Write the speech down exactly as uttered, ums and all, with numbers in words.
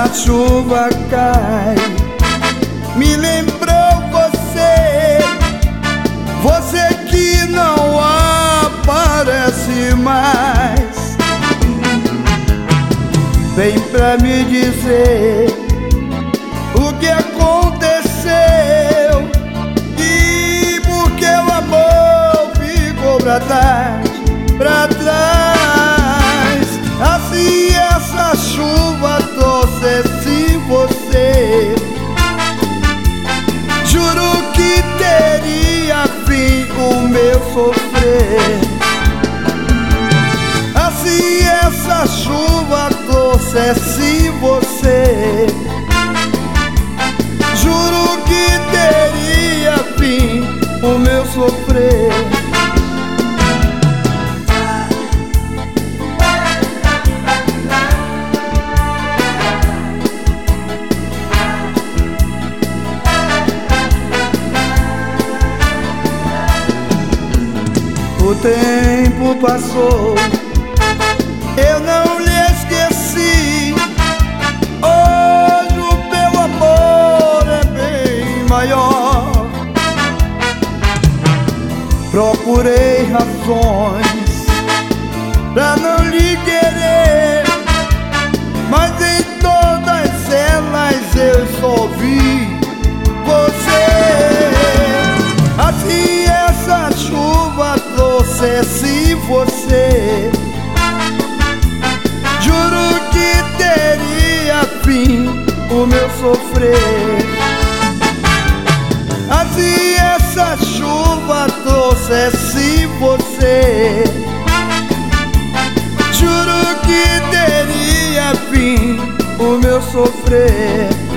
chuva cai, me lembrou você, você que não aparece mais. Vem pra me dizer o que aconteceu e por que o amor ficou pra trás, pra trás. Assim essa chuva trouxe sem você, juro que teria fim o meu sofrer. Assim essa chuva trouxe sem você, juro que teria fim o meu sofrer. O tempo passou, eu não lhe esqueci. Hoje o teu amor é bem maior. Procurei razões pra não lhe querer, mas em todas elas eu só vi você. Assim essa chuva trouxe sem você, juro que teria fim o meu sofrer. Assim essa chuva trouxe sem você, juro que teria fim o meu sofrer.